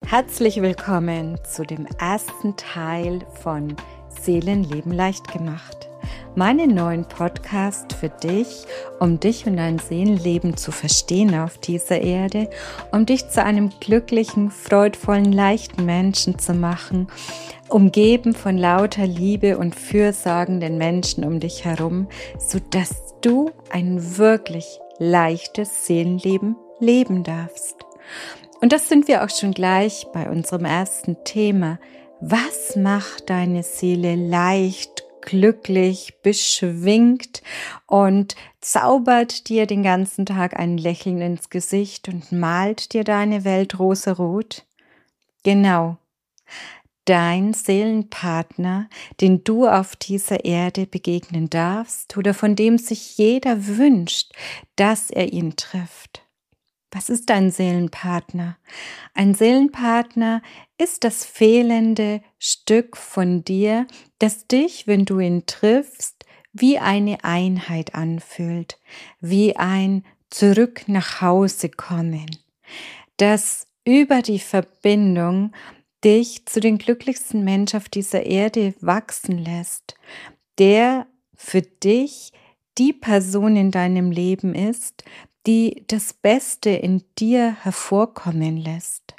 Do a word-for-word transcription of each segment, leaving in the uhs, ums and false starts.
Herzlich willkommen zu dem ersten Teil von Seelenleben leicht gemacht. Meinen neuen Podcast für dich, um dich und dein Seelenleben zu verstehen auf dieser Erde, um dich zu einem glücklichen, freudvollen, leichten Menschen zu machen, umgeben von lauter Liebe und fürsorgenden Menschen um dich herum, sodass du ein wirklich leichtes Seelenleben leben darfst. Und das sind wir auch schon gleich bei unserem ersten Thema. Was macht deine Seele leicht, glücklich, beschwingt und zaubert dir den ganzen Tag ein Lächeln ins Gesicht und malt dir deine Welt rosarot? Genau, dein Seelenpartner, den du auf dieser Erde begegnen darfst oder von dem sich jeder wünscht, dass er ihn trifft. Was ist ein Seelenpartner? Ein Seelenpartner ist das fehlende Stück von dir, das dich, wenn du ihn triffst, wie eine Einheit anfühlt, wie ein Zurück nach Hause kommen, das über die Verbindung dich zu den glücklichsten Menschen auf dieser Erde wachsen lässt, der für dich die Person in deinem Leben ist, die das Beste in dir hervorkommen lässt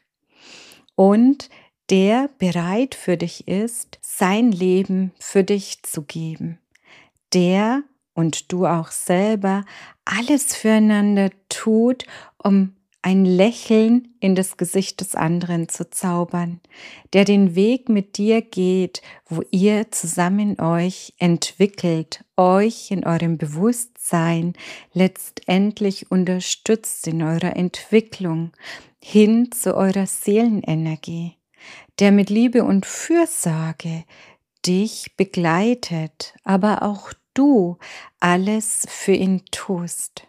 und der bereit für dich ist, sein Leben für dich zu geben, der und du auch selber alles füreinander tut, um ein Lächeln in das Gesicht des anderen zu zaubern, der den Weg mit dir geht, wo ihr zusammen euch entwickelt, euch in eurem Bewusstsein letztendlich unterstützt in eurer Entwicklung hin zu eurer Seelenenergie, der mit Liebe und Fürsorge dich begleitet, aber auch du alles für ihn tust.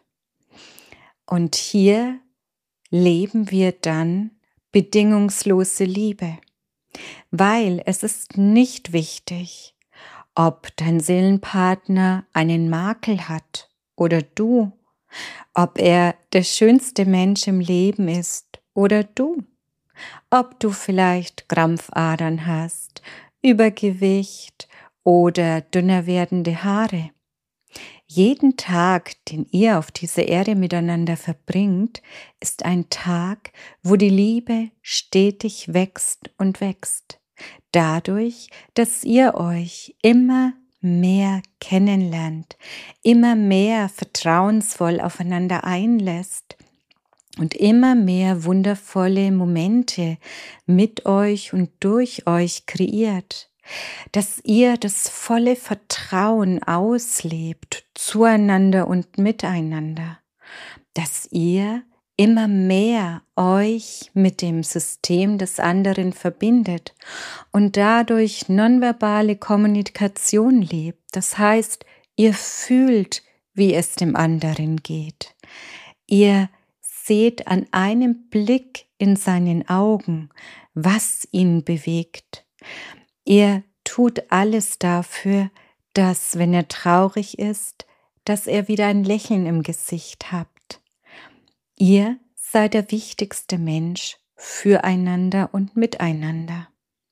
Und hier leben wir dann bedingungslose Liebe, weil es ist nicht wichtig, ob dein Seelenpartner einen Makel hat oder du, ob er der schönste Mensch im Leben ist oder du, ob du vielleicht Krampfadern hast, Übergewicht oder dünner werdende Haare. Jeden Tag, den ihr auf dieser Erde miteinander verbringt, ist ein Tag, wo die Liebe stetig wächst und wächst. Dadurch, dass ihr euch immer mehr kennenlernt, immer mehr vertrauensvoll aufeinander einlässt und immer mehr wundervolle Momente mit euch und durch euch kreiert. Dass ihr das volle Vertrauen auslebt zueinander und miteinander, dass ihr immer mehr euch mit dem System des anderen verbindet und dadurch nonverbale Kommunikation lebt. Das heißt, ihr fühlt, wie es dem anderen geht. Ihr seht an einem Blick in seinen Augen, was ihn bewegt. Ihr tut alles dafür, dass, wenn er traurig ist, dass er wieder ein Lächeln im Gesicht habt. Ihr seid der wichtigste Mensch füreinander und miteinander.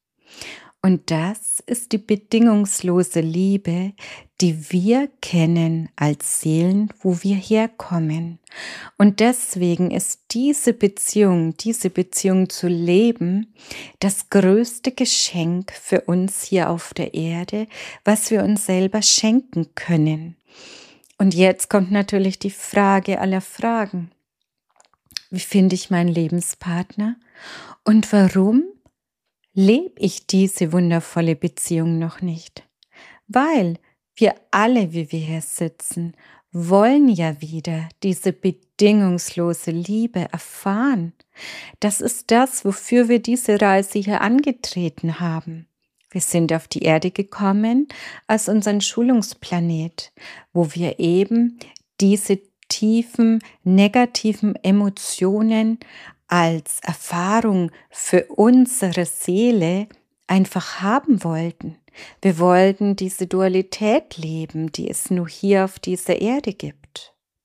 Und das ist die bedingungslose Liebe, die wir kennen als Seelen, wo wir herkommen. Und deswegen ist diese Beziehung, diese Beziehung zu leben, das größte Geschenk für uns hier auf der Erde, was wir uns selber schenken können. Und jetzt kommt natürlich die Frage aller Fragen. Wie finde ich meinen Lebenspartner? Und warum lebe ich diese wundervolle Beziehung noch nicht? Weil wir alle, wie wir hier sitzen, wollen ja wieder diese bedingungslose Liebe erfahren. Das ist das, wofür wir diese Reise hier angetreten haben. Wir sind auf die Erde gekommen als unseren Schulungsplanet, wo wir eben diese tiefen, negativen Emotionen als Erfahrung für unsere Seele einfach haben wollten. Wir wollten diese Dualität leben, die es nur hier auf dieser Erde gibt.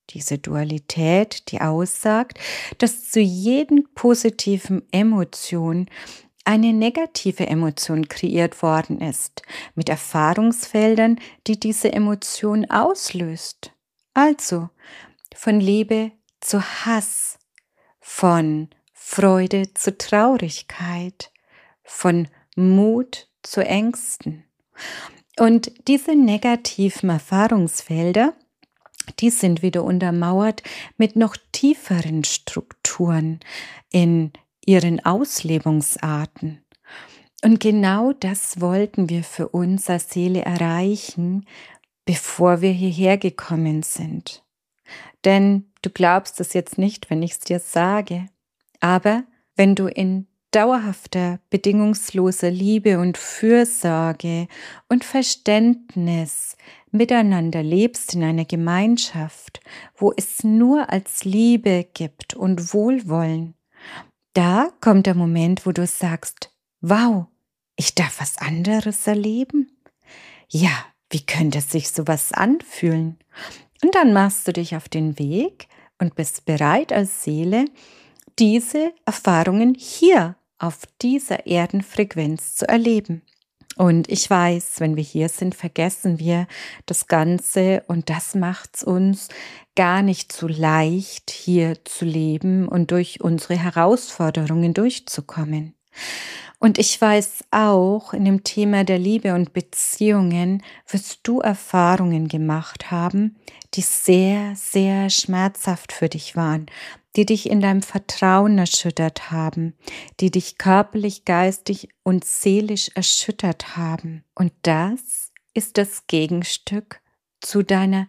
Diese Dualität, die aussagt, dass zu jedem positiven Emotion eine negative Emotion kreiert worden ist, mit Erfahrungsfeldern, die diese Emotion auslöst. Also von Liebe zu Hass, von Freude zu Traurigkeit, von Mut zu Ängsten. Und diese negativen Erfahrungsfelder, die sind wieder untermauert mit noch tieferen Strukturen in ihren Auslebungsarten. Und genau das wollten wir für uns als Seele erreichen, bevor wir hierher gekommen sind. Denn du glaubst es jetzt nicht, wenn ich es dir sage, aber wenn du in dauerhafter, bedingungsloser Liebe und Fürsorge und Verständnis miteinander lebst in einer Gemeinschaft, wo es nur als Liebe gibt und Wohlwollen, da kommt der Moment, wo du sagst, wow, ich darf was anderes erleben? Ja, wie könnte sich sowas anfühlen? Und dann machst du dich auf den Weg und bist bereit als Seele, diese Erfahrungen hier auf dieser Erdenfrequenz zu erleben. Und ich weiß, wenn wir hier sind, vergessen wir das Ganze und das macht es uns gar nicht so leicht, hier zu leben und durch unsere Herausforderungen durchzukommen. Und ich weiß auch, in dem Thema der Liebe und Beziehungen wirst du Erfahrungen gemacht haben, die sehr, sehr schmerzhaft für dich waren, die dich in deinem Vertrauen erschüttert haben, die dich körperlich, geistig und seelisch erschüttert haben. Und das ist das Gegenstück zu deiner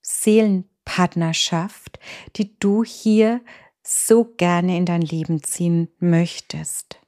Seelenpartnerschaft, die du hier so gerne in dein Leben ziehen möchtest.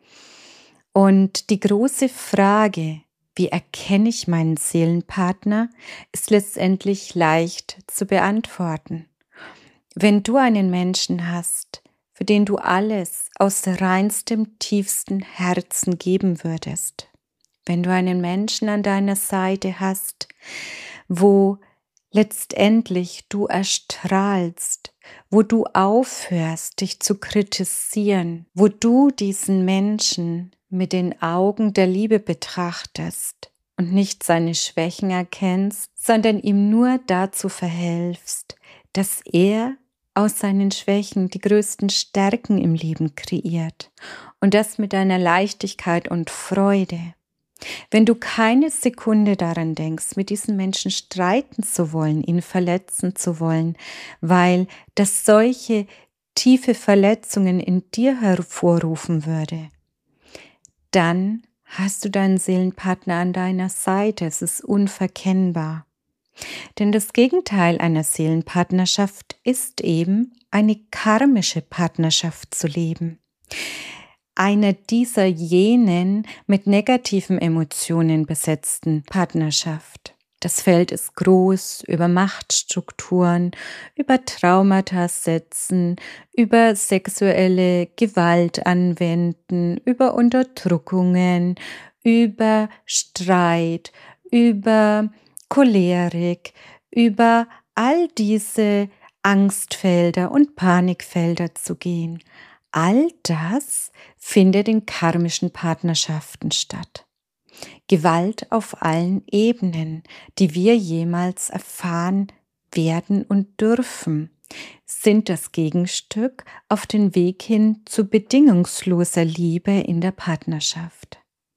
Und die große Frage, wie erkenne ich meinen Seelenpartner, ist letztendlich leicht zu beantworten. Wenn du einen Menschen hast, für den du alles aus reinstem, tiefstem Herzen geben würdest, wenn du einen Menschen an deiner Seite hast, wo letztendlich du erstrahlst, wo du aufhörst, dich zu kritisieren, wo du diesen Menschen mit den Augen der Liebe betrachtest und nicht seine Schwächen erkennst, sondern ihm nur dazu verhelfst, dass er aus seinen Schwächen die größten Stärken im Leben kreiert und das mit einer Leichtigkeit und Freude. Wenn du keine Sekunde daran denkst, mit diesem Menschen streiten zu wollen, ihn verletzen zu wollen, weil das solche tiefe Verletzungen in dir hervorrufen würde, dann hast du deinen Seelenpartner an deiner Seite. Es ist unverkennbar. Denn das Gegenteil einer Seelenpartnerschaft ist eben, eine karmische Partnerschaft zu leben. Eine dieser jenen mit negativen Emotionen besetzten Partnerschaft. Das Feld ist groß, über Machtstrukturen, über Traumata setzen, über sexuelle Gewalt anwenden, über Unterdrückungen, über Streit, über Cholerik, über all diese Angstfelder und Panikfelder zu gehen. All das findet in karmischen Partnerschaften statt. Gewalt auf allen Ebenen, die wir jemals erfahren werden und dürfen, sind das Gegenstück auf den Weg hin zu bedingungsloser Liebe in der Partnerschaft.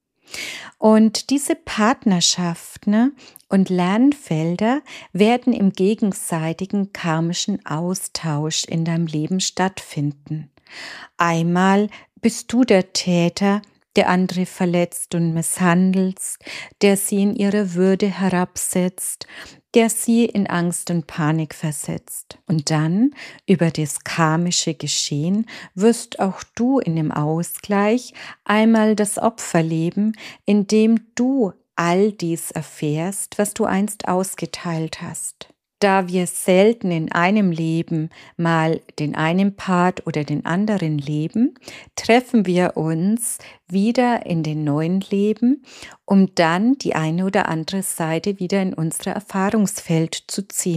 Und diese Partnerschaften ne, und Lernfelder werden im gegenseitigen karmischen Austausch in deinem Leben stattfinden. Einmal bist du der Täter, der andere verletzt und misshandelt, der sie in ihre Würde herabsetzt, der sie in Angst und Panik versetzt. Und dann, über das karmische Geschehen, wirst auch du in dem Ausgleich einmal das Opfer leben, indem du all dies erfährst, was du einst ausgeteilt hast. Da wir selten in einem Leben mal den einen Part oder den anderen leben, treffen wir uns wieder in den neuen Leben, um dann die eine oder andere Seite wieder in unser Erfahrungsfeld zu ziehen.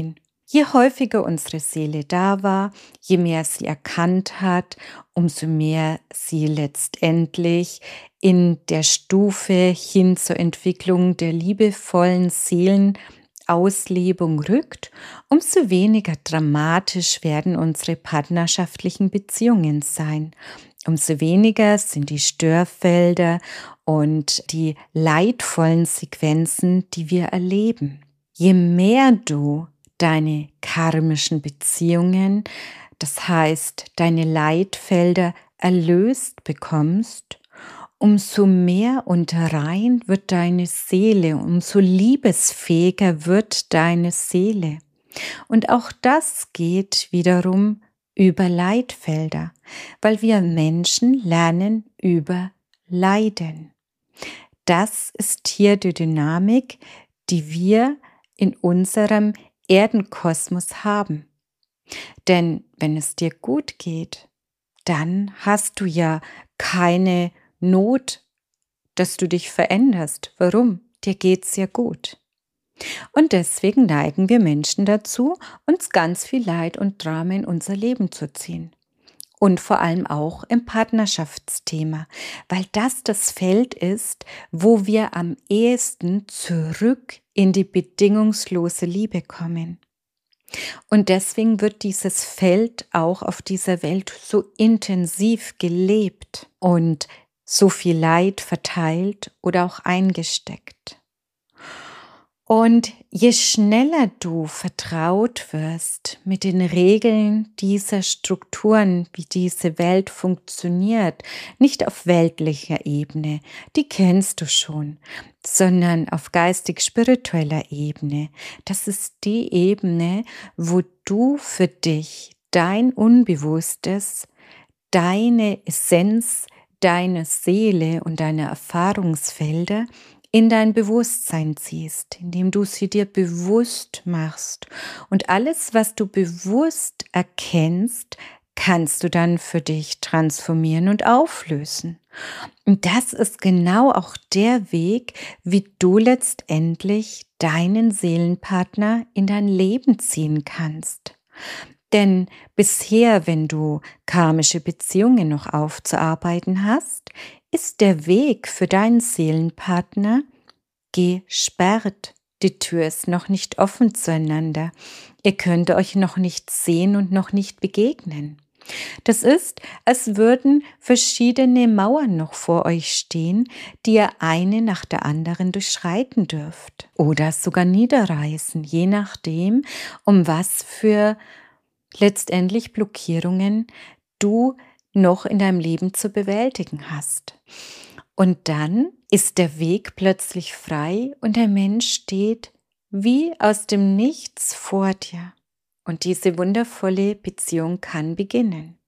Je häufiger unsere Seele da war, je mehr sie erkannt hat, umso mehr sie letztendlich in der Stufe hin zur Entwicklung der liebevollen Seelenauslebung rückt, umso weniger dramatisch werden unsere partnerschaftlichen Beziehungen sein. Umso weniger sind die Störfelder und die leidvollen Sequenzen, die wir erleben. Je mehr du deine karmischen Beziehungen, das heißt deine Leitfelder erlöst bekommst, umso mehr und rein wird deine Seele, umso liebesfähiger wird deine Seele. Und auch das geht wiederum über Leitfelder, weil wir Menschen lernen über Leiden. Das ist hier die Dynamik, die wir in unserem Erdenkosmos haben. Denn wenn es dir gut geht, dann hast du ja keine Not, dass du dich veränderst. Warum? Dir geht's ja gut. Und deswegen neigen wir Menschen dazu, uns ganz viel Leid und Drama in unser Leben zu ziehen. Und vor allem auch im Partnerschaftsthema, weil das das Feld ist, wo wir am ehesten zurück in die bedingungslose Liebe kommen. Und deswegen wird dieses Feld auch auf dieser Welt so intensiv gelebt und so viel Leid verteilt oder auch eingesteckt. Und je schneller du vertraut wirst mit den Regeln dieser Strukturen, wie diese Welt funktioniert, nicht auf weltlicher Ebene, die kennst du schon, sondern auf geistig-spiritueller Ebene. Das ist die Ebene, wo du für dich dein Unbewusstes, deine Essenz, deine Seele und deine Erfahrungsfelder in dein Bewusstsein ziehst, indem du sie dir bewusst machst. Und alles, was du bewusst erkennst, kannst du dann für dich transformieren und auflösen. Und das ist genau auch der Weg, wie du letztendlich deinen Seelenpartner in dein Leben ziehen kannst. Denn bisher, wenn du karmische Beziehungen noch aufzuarbeiten hast, ist der Weg für deinen Seelenpartner gesperrt. Die Tür ist noch nicht offen zueinander. Ihr könnt euch noch nicht sehen und noch nicht begegnen. Das ist, als würden verschiedene Mauern noch vor euch stehen, die ihr eine nach der anderen durchschreiten dürft oder sogar niederreißen, je nachdem, um was für letztendlich Blockierungen du noch in deinem Leben zu bewältigen hast. Und dann ist der Weg plötzlich frei und der Mensch steht wie aus dem Nichts vor dir. Und diese wundervolle Beziehung kann beginnen.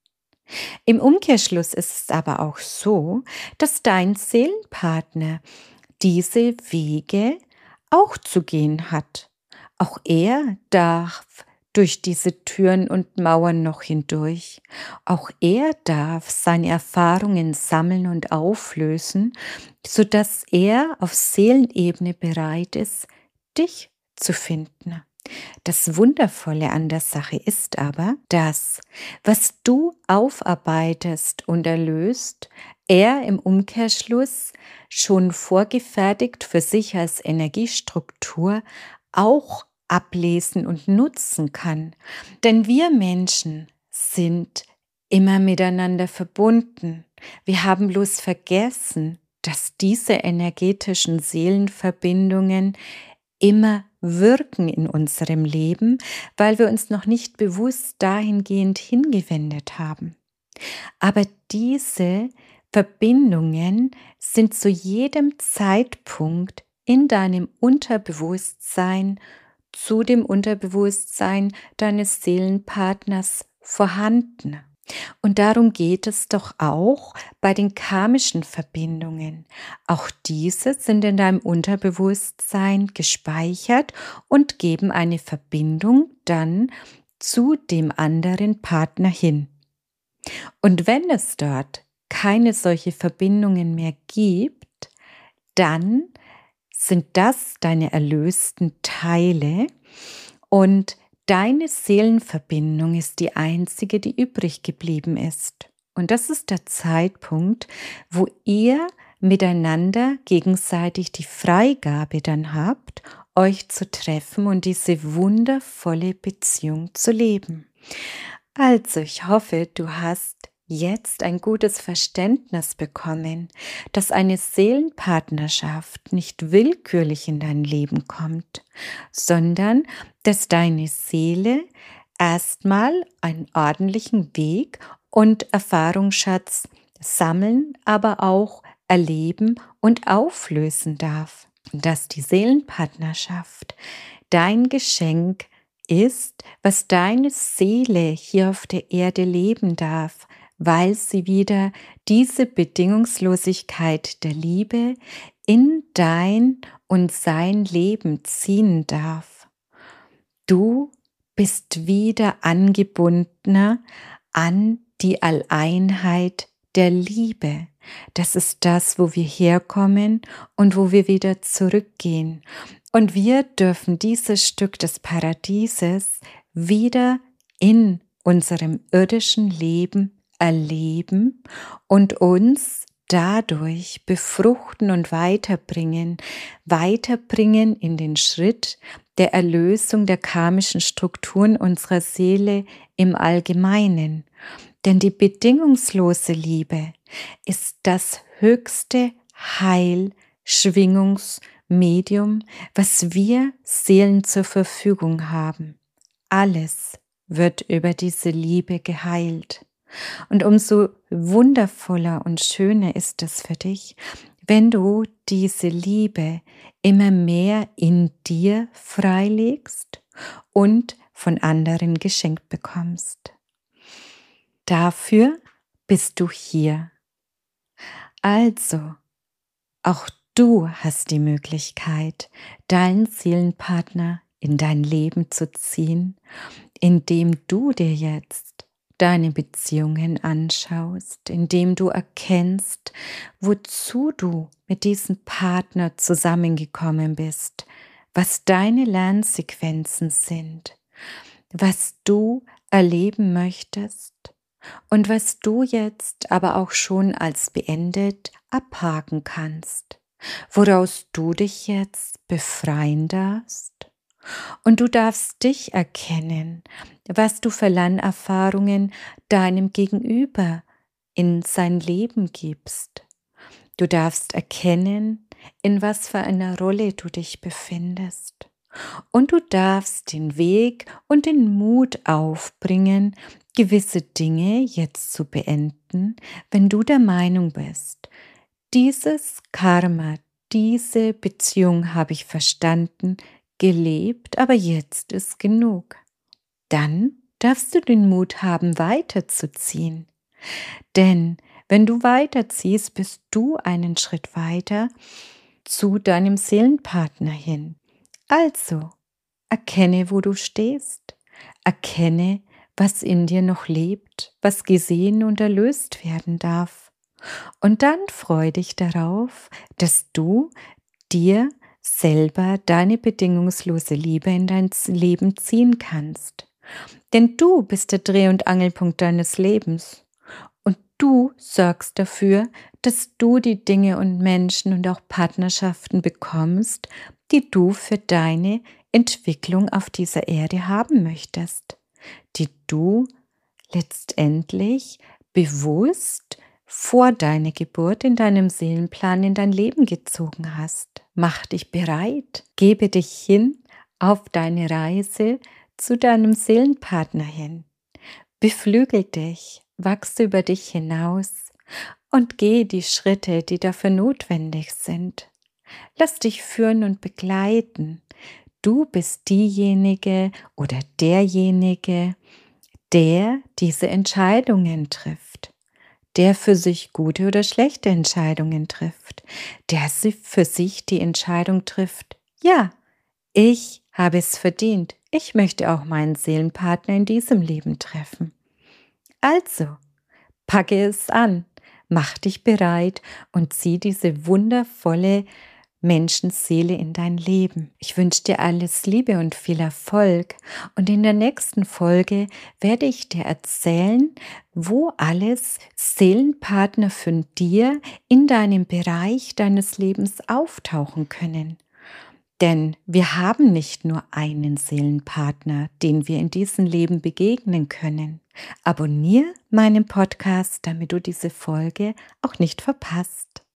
Im Umkehrschluss ist es aber auch so, dass dein Seelenpartner diese Wege auch zu gehen hat. Auch er darf durch diese Türen und Mauern noch hindurch. Auch er darf seine Erfahrungen sammeln und auflösen, sodass er auf Seelenebene bereit ist, dich zu finden. Das Wundervolle an der Sache ist aber, dass, was du aufarbeitest und erlöst, er im Umkehrschluss schon vorgefertigt für sich als Energiestruktur auch ablesen und nutzen kann. Denn wir Menschen sind immer miteinander verbunden. Wir haben bloß vergessen, dass diese energetischen Seelenverbindungen immer wirken in unserem Leben, weil wir uns noch nicht bewusst dahingehend hingewendet haben. Aber diese Verbindungen sind zu jedem Zeitpunkt in deinem Unterbewusstsein, zu dem Unterbewusstsein deines Seelenpartners vorhanden. Und darum geht es doch auch bei den karmischen Verbindungen. Auch diese sind in deinem Unterbewusstsein gespeichert und geben eine Verbindung dann zu dem anderen Partner hin. Und wenn es dort keine solche Verbindungen mehr gibt, dann sind das deine erlösten Teile und Deine Seelenverbindung ist die einzige, die übrig geblieben ist. Und das ist der Zeitpunkt, wo ihr miteinander gegenseitig die Freigabe dann habt, euch zu treffen und diese wundervolle Beziehung zu leben. Also, ich hoffe, du hast jetzt ein gutes Verständnis bekommen, dass eine Seelenpartnerschaft nicht willkürlich in dein Leben kommt, sondern dass deine Seele erstmal einen ordentlichen Weg und Erfahrungsschatz sammeln, aber auch erleben und auflösen darf. Dass die Seelenpartnerschaft dein Geschenk ist, was deine Seele hier auf der Erde leben darf, weil sie wieder diese Bedingungslosigkeit der Liebe in dein und sein Leben ziehen darf. Du bist wieder angebundener an die Alleinheit der Liebe. Das ist das, wo wir herkommen und wo wir wieder zurückgehen. Und wir dürfen dieses Stück des Paradieses wieder in unserem irdischen Leben erleben und uns dadurch befruchten und weiterbringen, weiterbringen in den Schritt der Erlösung der karmischen Strukturen unserer Seele im Allgemeinen. Denn die bedingungslose Liebe ist das höchste Heil-Schwingungsmedium, was wir Seelen zur Verfügung haben. Alles wird über diese Liebe geheilt. Und umso wundervoller und schöner ist es für dich, wenn du diese Liebe immer mehr in dir freilegst und von anderen geschenkt bekommst. Dafür bist du hier. Also, auch du hast die Möglichkeit, deinen Seelenpartner in dein Leben zu ziehen, indem du dir jetzt deine Beziehungen anschaust, indem du erkennst, wozu du mit diesem Partner zusammengekommen bist, was deine Lernsequenzen sind, was du erleben möchtest und was du jetzt aber auch schon als beendet abhaken kannst, woraus du dich jetzt befreien darfst. Und du darfst dich erkennen, was du für Lernerfahrungen deinem Gegenüber in sein Leben gibst. Du darfst erkennen, in was für einer Rolle du dich befindest. Und du darfst den Weg und den Mut aufbringen, gewisse Dinge jetzt zu beenden, wenn du der Meinung bist, dieses Karma, diese Beziehung habe ich verstanden, gelebt, aber jetzt ist genug. Dann darfst du den Mut haben, weiterzuziehen. Denn wenn du weiterziehst, bist du einen Schritt weiter zu deinem Seelenpartner hin. Also, erkenne, wo du stehst. Erkenne, was in dir noch lebt, was gesehen und erlöst werden darf. Und dann freu dich darauf, dass du dir selber deine bedingungslose Liebe in dein Leben ziehen kannst. Denn du bist der Dreh- und Angelpunkt deines Lebens. Und du sorgst dafür, dass du die Dinge und Menschen und auch Partnerschaften bekommst, die du für deine Entwicklung auf dieser Erde haben möchtest, die du letztendlich bewusst vor deiner Geburt in deinem Seelenplan in dein Leben gezogen hast. Mach dich bereit, gebe dich hin auf deine Reise zu deinem Seelenpartner hin. Beflügel dich, wachse über dich hinaus und gehe die Schritte, die dafür notwendig sind. Lass dich führen und begleiten. Du bist diejenige oder derjenige, der diese Entscheidungen trifft, der für sich gute oder schlechte Entscheidungen trifft, der für sich die Entscheidung trifft, ja, ich habe es verdient, ich möchte auch meinen Seelenpartner in diesem Leben treffen. Also, packe es an, mach dich bereit und zieh diese wundervolle Menschenseele in dein Leben. Ich wünsche dir alles Liebe und viel Erfolg und in der nächsten Folge werde ich dir erzählen, wo alles Seelenpartner von dir in deinem Bereich deines Lebens auftauchen können. Denn wir haben nicht nur einen Seelenpartner, den wir in diesem Leben begegnen können. Abonniere meinen Podcast, damit du diese Folge auch nicht verpasst.